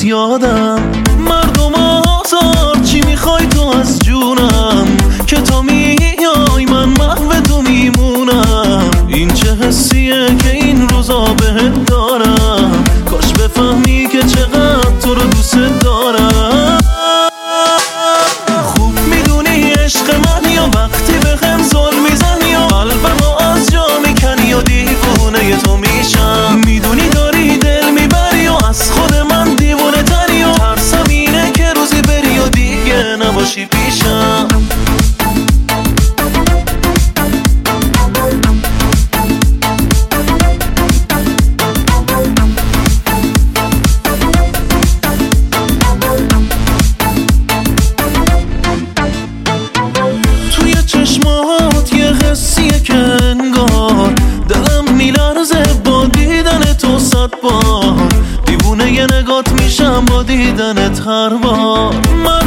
یادم. مردم آزار چی میخوای تو از جونم، که تا میای من محو تو میمونم. این چه حسیه که این روزا بهت دارم، کاش بفهمی که چقدر تو رو دوست دارم. خوب میدونی عشق من یا وقتی بهم ظلم میزنی یا قلبمو از جا میکنی یا دیوونه تو میشم. میدونی داری دل میبری و از خود من دیوونه تری و ترسم اینه که روزی بری و دیگه نباشی پیشم. توی چشمات یه حسیه که انگار دلم میلرزه با دیدن تو 100 بار. دیوونه یه نگات میشم با دیدنت هر بار.